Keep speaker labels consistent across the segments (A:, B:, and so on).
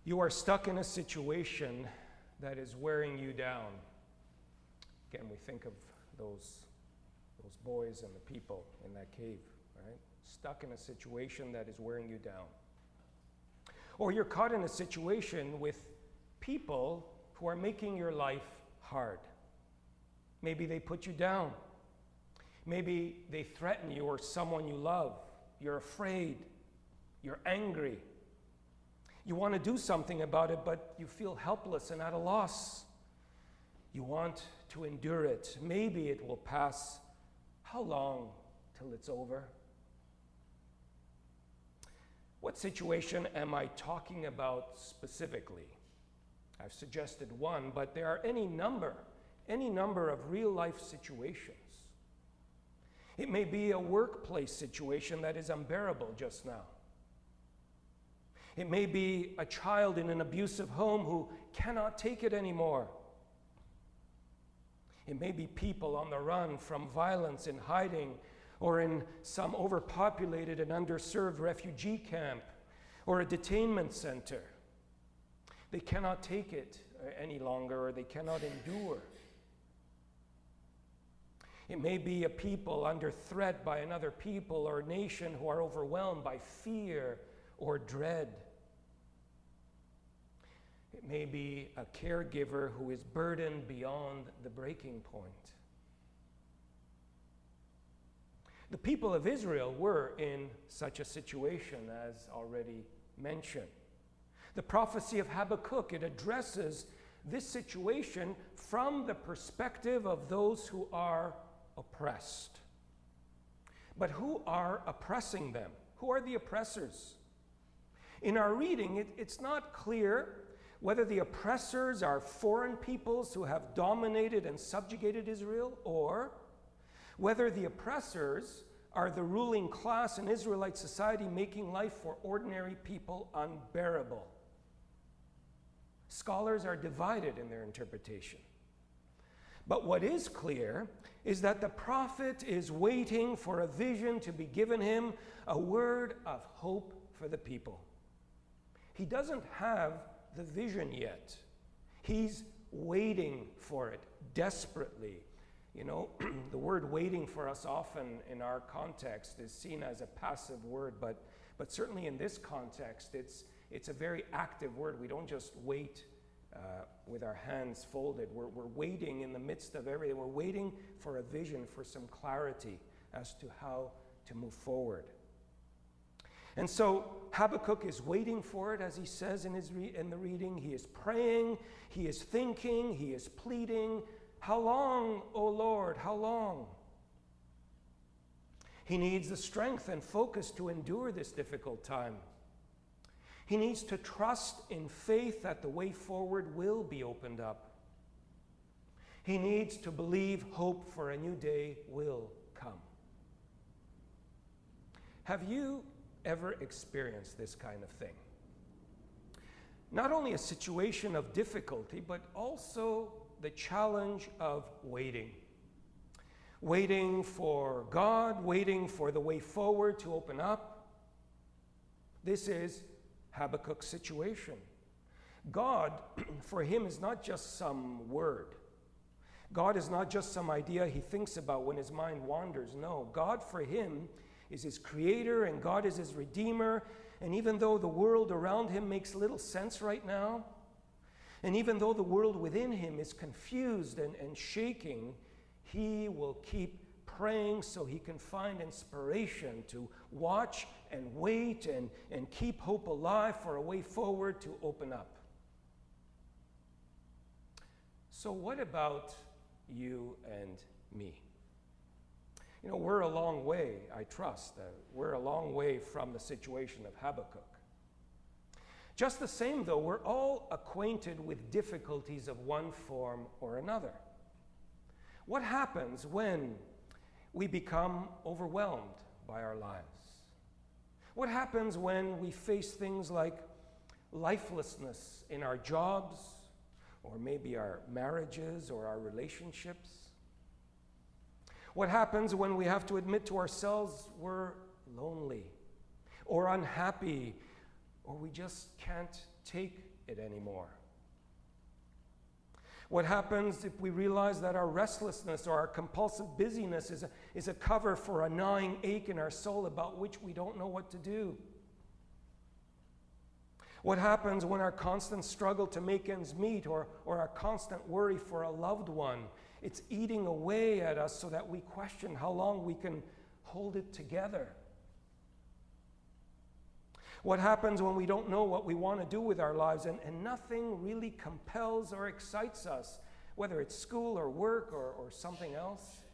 A: You are stuck in a situation that is wearing you down. Again, we think of those boys and the people in that cave, right? Stuck in a situation that is wearing you down. Or you're caught in a situation with people who are making your life hard. Maybe they put you down. Maybe they threaten you or someone you love. You're afraid. You're angry. You want to do something about it, but you feel helpless and at a loss. You want to endure it. Maybe it will pass. How long till it's over? What situation am I talking about specifically? I've suggested one, but there are any number of real-life situations. It may be a workplace situation that is unbearable just now. It may be a child in an abusive home who cannot take it anymore. It may be people on the run from violence in hiding or in some overpopulated and underserved refugee camp or a detainment center. They cannot take it any longer, or they cannot endure. It may be a people under threat by another people or nation who are overwhelmed by fear or dread. It may be a caregiver who is burdened beyond the breaking point. The people of Israel were in such a situation, as already mentioned. The prophecy of Habakkuk, it addresses this situation from the perspective of those who are oppressed. But who are oppressing them? Who are the oppressors? In our reading, it's not clear whether the oppressors are foreign peoples who have dominated and subjugated Israel, or whether the oppressors are the ruling class in Israelite society making life for ordinary people unbearable. Scholars are divided in their interpretation. But what is clear is that the prophet is waiting for a vision to be given him, a word of hope for the people. He doesn't have the vision yet. He's waiting for it desperately. You know, the word waiting for us often in our context is seen as a passive word, but certainly in this context, it's a very active word. We don't just wait with our hands folded. We're waiting in the midst of everything. We're waiting for a vision, for some clarity as to how to move forward. And so Habakkuk is waiting for it, as he says in the reading. He is praying, he is thinking, he is pleading. How long, O Lord, how long? He needs the strength and focus to endure this difficult time. He needs to trust in faith that the way forward will be opened up. He needs to believe hope for a new day will come. Have you ever experienced this kind of thing? Not only a situation of difficulty, but also the challenge of waiting. Waiting for God, waiting for the way forward to open up. This is Habakkuk's situation. God, for him, is not just some word. God is not just some idea he thinks about when his mind wanders. No, God for him is his creator, and God is his redeemer. And even though the world around him makes little sense right now, and even though the world within him is confused and shaking, he will keep praying so he can find inspiration to watch and wait and keep hope alive for a way forward to open up. So what about you and me? You know, we're a long way, I trust, we're a long way from the situation of Habakkuk. Just the same, though, we're all acquainted with difficulties of one form or another. What happens when we become overwhelmed by our lives? What happens when we face things like lifelessness in our jobs, or maybe our marriages or our relationships? What happens when we have to admit to ourselves we're lonely or unhappy, or we just can't take it anymore? What happens if we realize that our restlessness or our compulsive busyness is a cover for a gnawing ache in our soul about which we don't know what to do? What happens when our constant struggle to make ends meet or our constant worry for a loved one, it's eating away at us so that we question how long we can hold it together? What happens when we don't know what we want to do with our lives and nothing really compels or excites us, whether it's school or work or something else?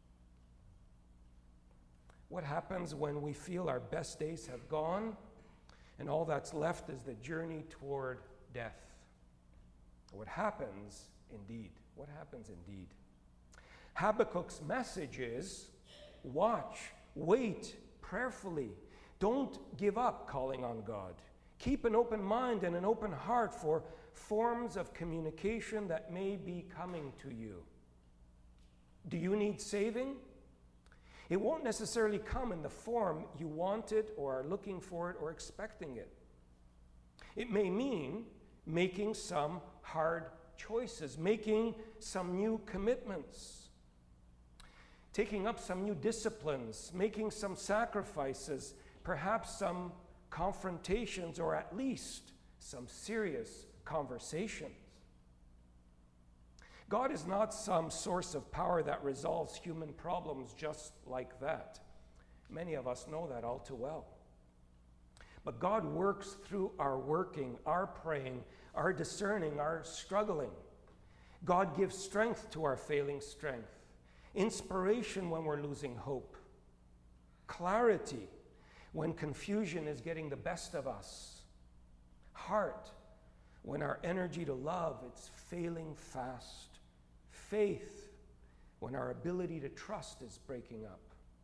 A: What happens when we feel our best days have gone and all that's left is the journey toward death? What happens indeed? What happens indeed? Habakkuk's message is, watch, wait prayerfully. Don't give up calling on God. Keep an open mind and an open heart for forms of communication that may be coming to you. Do you need saving? It won't necessarily come in the form you want it or are looking for it or expecting it. It may mean making some hard choices, making some new commitments, taking up some new disciplines, making some sacrifices, perhaps some confrontations, or at least some serious conversations. God is not some source of power that resolves human problems just like that. Many of us know that all too well. But God works through our working, our praying, our discerning, our struggling. God gives strength to our failing strength, inspiration when we're losing hope, clarity when confusion is getting the best of us, heart when our energy to love it's failing fast, faith when our ability to trust is breaking up.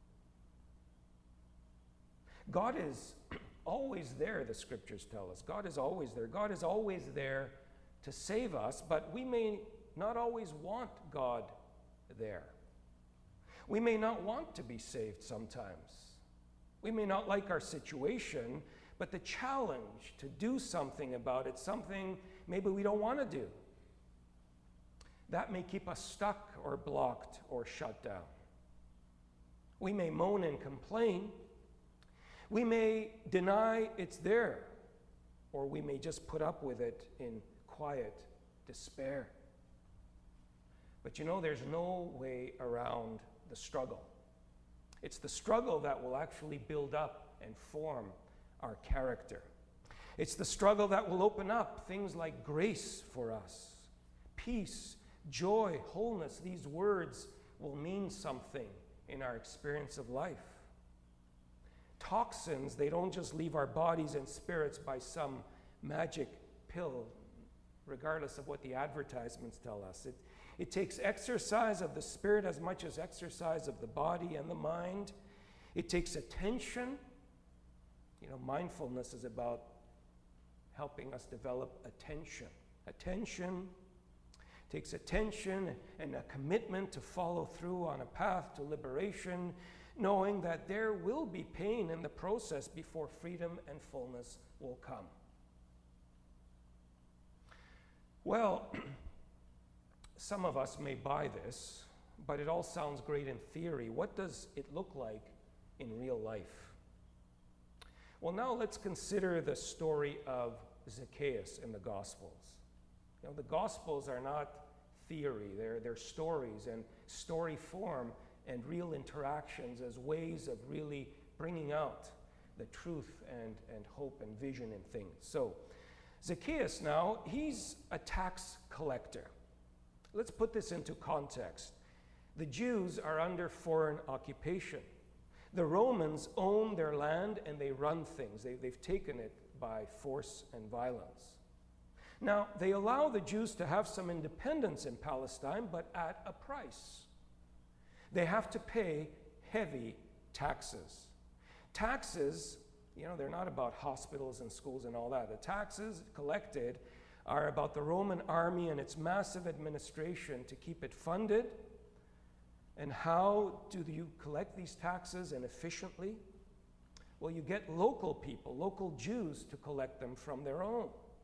A: God is always there, the scriptures tell us. God is always there. God is always there to save us, but we may not always want God there. We may not want to be saved sometimes. We may not like our situation, but the challenge to do something about it, something maybe we don't want to do, that may keep us stuck or blocked or shut down. We may moan and complain. We may deny it's there, or we may just put up with it in quiet despair. But you know, there's no way around the struggle. It's the struggle that will actually build up and form our character. It's the struggle that will open up things like grace for us, peace, joy, wholeness. These words will mean something in our experience of life. Toxins, they don't just leave our bodies and spirits by some magic pill, regardless of what the advertisements tell us. It takes exercise of the spirit as much as exercise of the body and the mind. It takes attention. You know, mindfulness is about helping us develop attention. Attention takes attention and a commitment to follow through on a path to liberation, knowing that there will be pain in the process before freedom and fullness will come. Well, some of us may buy this, but it all sounds great in theory. What does it look like in real life? Well, now let's consider the story of Zacchaeus in the Gospels. You know, the Gospels are not theory. They're stories and story form and real interactions as ways of really bringing out the truth and hope and vision in things. So Zacchaeus now, he's a tax collector. Let's put this into context. The Jews are under foreign occupation. The Romans own their land and they run things. They've taken it by force and violence. Now, they allow the Jews to have some independence in Palestine, but at a price. They have to pay heavy taxes. Taxes, you know, they're not about hospitals and schools and all that. The taxes collected are about the Roman army and its massive administration to keep it funded. And how do you collect these taxes and efficiently? Well, you get local people, local Jews, to collect them from their own.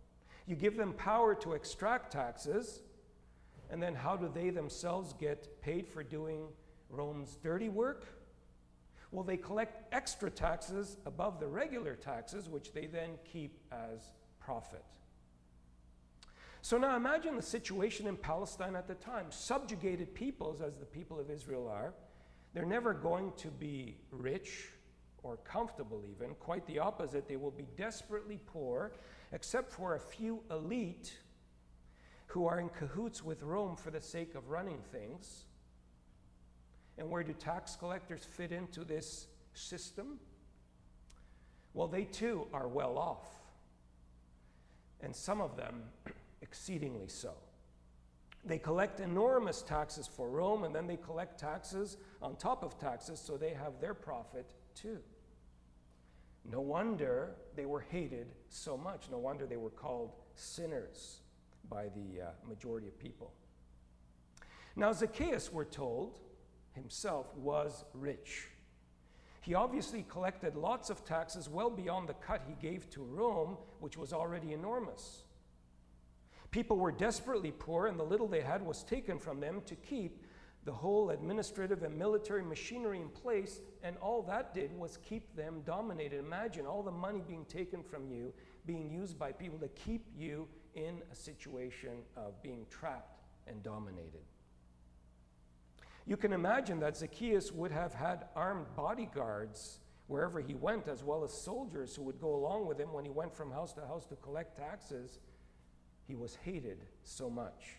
A: You give them power to extract taxes, and then how do they themselves get paid for doing Rome's dirty work? Well, they collect extra taxes above the regular taxes, which they then keep as profit. So now imagine the situation in Palestine at the time. Subjugated peoples, as the people of Israel are, they're never going to be rich or comfortable even. Quite the opposite. They will be desperately poor, except for a few elite who are in cahoots with Rome for the sake of running things. And where do tax collectors fit into this system? Well, they too are well off. And some of them exceedingly so. They collect enormous taxes for Rome, and then they collect taxes on top of taxes, so they have their profit too. No wonder they were hated so much. No wonder they were called sinners by the majority of people. Now, Zacchaeus, we're told, himself was rich. He obviously collected lots of taxes well beyond the cut he gave to Rome, which was already enormous. People were desperately poor, and the little they had was taken from them to keep the whole administrative and military machinery in place, and all that did was keep them dominated. Imagine all the money being taken from you, being used by people to keep you in a situation of being trapped and dominated. You can imagine that Zacchaeus would have had armed bodyguards wherever he went, as well as soldiers who would go along with him when he went from house to house to collect taxes. He was hated so much.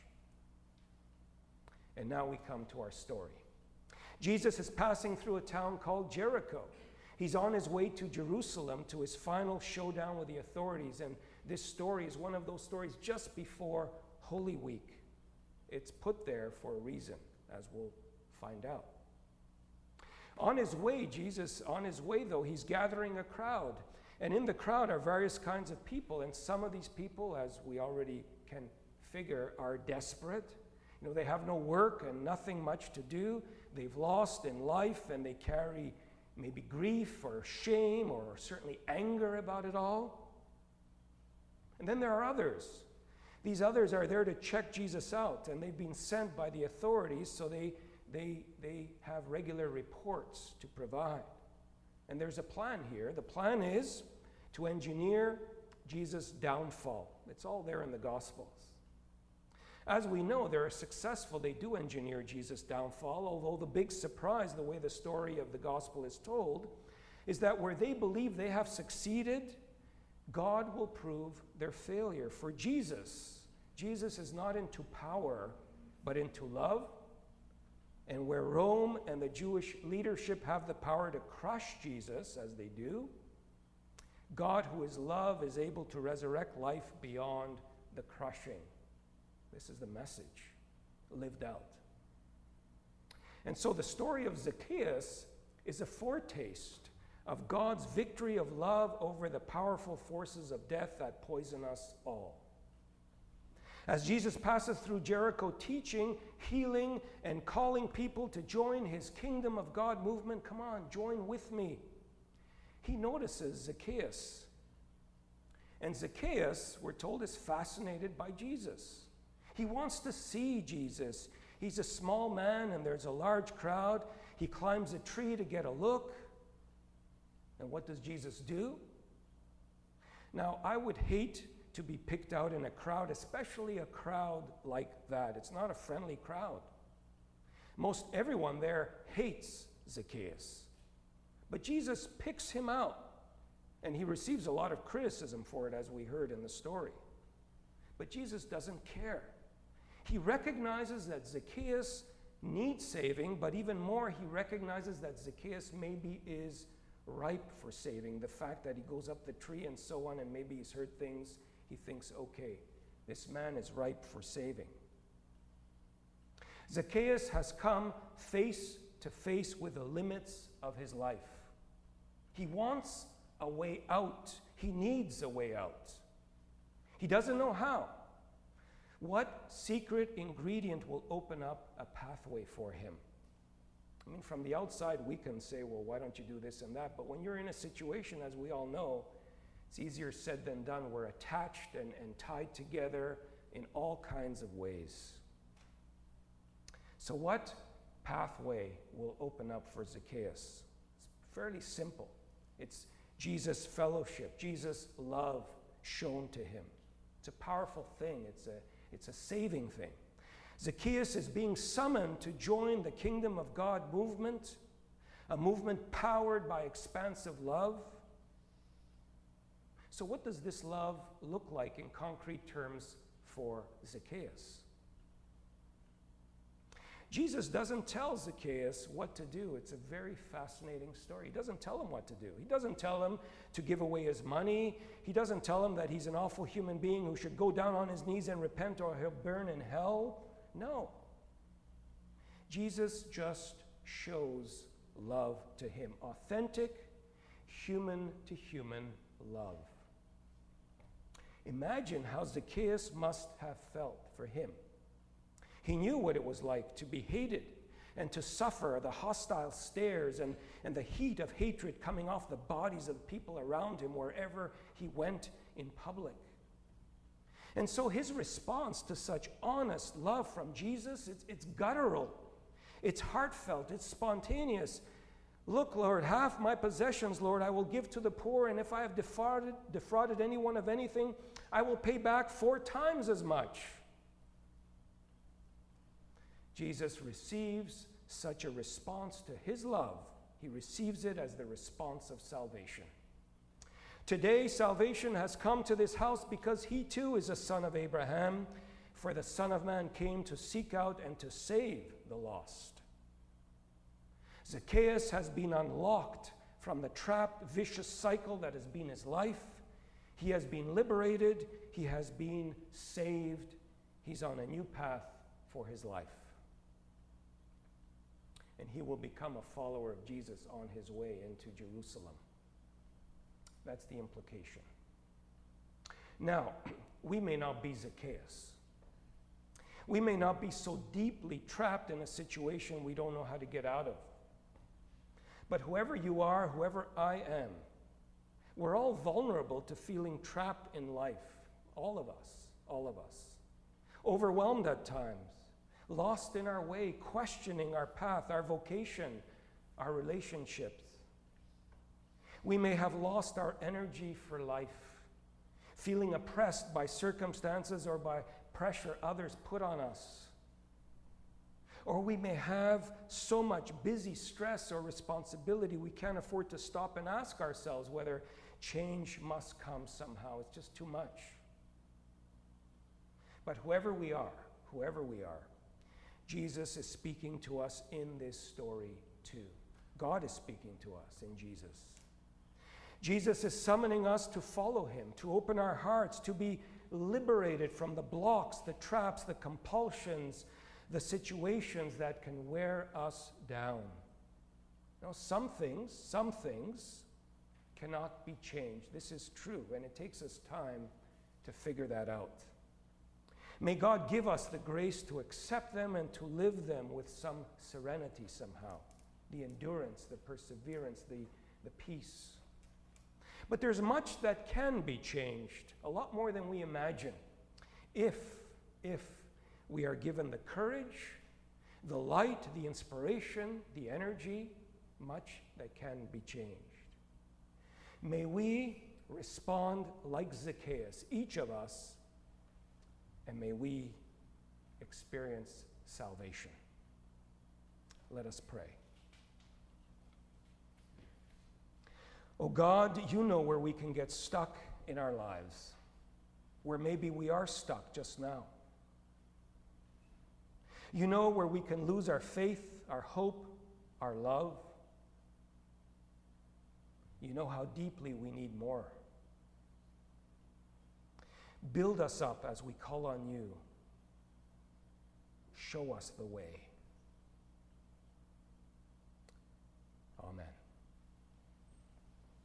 A: And now we come to our story. Jesus is passing through a town called Jericho. He's on his way to Jerusalem to his final showdown with the authorities, and this story is one of those stories just before Holy Week. It's put there for a reason, as we'll find out. On his way, though, he's gathering a crowd. And in the crowd are various kinds of people. And some of these people, as we already can figure, are desperate. You know, they have no work and nothing much to do. They've lost in life, and they carry maybe grief or shame or certainly anger about it all. And then there are others. These others are there to check Jesus out, and they've been sent by the authorities, so they have regular reports to provide. And there's a plan here. The plan is to engineer Jesus' downfall. It's all there in the Gospels. As we know, they're successful. They do engineer Jesus' downfall, although the big surprise, the way the story of the Gospel is told, is that where they believe they have succeeded, God will prove their failure. For Jesus is not into power, but into love. And where Rome and the Jewish leadership have the power to crush Jesus, as they do, God, who is love, is able to resurrect life beyond the crushing. This is the message lived out. And so the story of Zacchaeus is a foretaste of God's victory of love over the powerful forces of death that poison us all. As Jesus passes through Jericho teaching, healing, and calling people to join his Kingdom of God movement, come on, join with me, he notices Zacchaeus. And Zacchaeus, we're told, is fascinated by Jesus. He wants to see Jesus. He's a small man, and there's a large crowd. He climbs a tree to get a look. And what does Jesus do? Now, I would hate to be picked out in a crowd, especially a crowd like that. It's not a friendly crowd. Most everyone there hates Zacchaeus. But Jesus picks him out, and he receives a lot of criticism for it, as we heard in the story. But Jesus doesn't care. He recognizes that Zacchaeus needs saving, but even more, he recognizes that Zacchaeus maybe is ripe for saving. The fact that he goes up the tree and so on, and maybe he's heard things, he thinks, okay, this man is ripe for saving. Zacchaeus has come face to face with the limits of his life. He wants a way out. He needs a way out. He doesn't know how. What secret ingredient will open up a pathway for him? I mean, from the outside, we can say, well, why don't you do this and that? But when you're in a situation, as we all know, It's easier said than done. We're attached and tied together in all kinds of ways. So what pathway will open up for Zacchaeus? It's fairly simple. It's Jesus' fellowship, Jesus' love shown to him. It's a powerful thing. It's a saving thing. Zacchaeus is being summoned to join the kingdom of God movement, a movement powered by expansive love. So what does this love look like in concrete terms for Zacchaeus? Jesus doesn't tell Zacchaeus what to do. It's a very fascinating story. He doesn't tell him what to do. He doesn't tell him to give away his money. He doesn't tell him that he's an awful human being who should go down on his knees and repent or he'll burn in hell. No. Jesus just shows love to him. Authentic, human-to-human love. Imagine how Zacchaeus must have felt for him. He knew what it was like to be hated and to suffer the hostile stares and the heat of hatred coming off the bodies of the people around him wherever he went in public. And so his response to such honest love from Jesus, it's guttural, it's heartfelt, it's spontaneous. Look, Lord, half my possessions, Lord, I will give to the poor, and if I have defrauded anyone of anything, I will pay back 4 times as much. Jesus receives such a response to his love. He receives it as the response of salvation. Today, salvation has come to this house because he too is a son of Abraham, for the Son of Man came to seek out and to save the lost. Zacchaeus has been unlocked from the trapped, vicious cycle that has been his life. He has been liberated. He has been saved. He's on a new path for his life. And he will become a follower of Jesus on his way into Jerusalem. That's the implication. Now, we may not be Zacchaeus. We may not be so deeply trapped in a situation we don't know how to get out of. But whoever you are, whoever I am, we're all vulnerable to feeling trapped in life. All of us. Overwhelmed at times. Lost in our way, questioning our path, our vocation, our relationships. We may have lost our energy for life, feeling oppressed by circumstances or by pressure others put on us. Or we may have so much busy stress or responsibility we can't afford to stop and ask ourselves whether change must come somehow. It's just too much. But whoever we are, Jesus is speaking to us in this story too. God is speaking to us in Jesus. Jesus is summoning us to follow him, to open our hearts, to be liberated from the blocks, the traps, the compulsions, the situations that can wear us down. You know, some things cannot be changed. This is true, and it takes us time to figure that out. May God give us the grace to accept them and to live them with some serenity somehow. The endurance, the perseverance, the peace. But there's much that can be changed, a lot more than we imagine, if we are given the courage, the light, the inspiration, the energy, much that can be changed. May we respond like Zacchaeus, each of us, and may we experience salvation. Let us pray. Oh God, you know where we can get stuck in our lives, where maybe we are stuck just now. You know where we can lose our faith, our hope, our love. You know how deeply we need more. Build us up as we call on you. Show us the way. Amen.